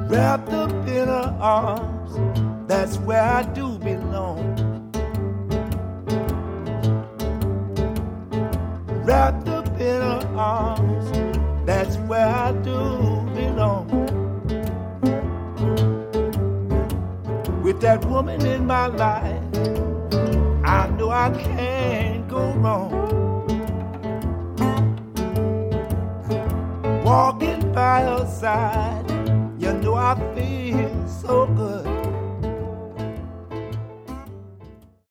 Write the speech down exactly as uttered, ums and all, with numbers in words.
wrapped up in her arms, that's where I do belong. Wrapped up in her arms, that's where I do belong. With that woman in my life, I know I can't go wrong. Walking by her side, you know I feel so good.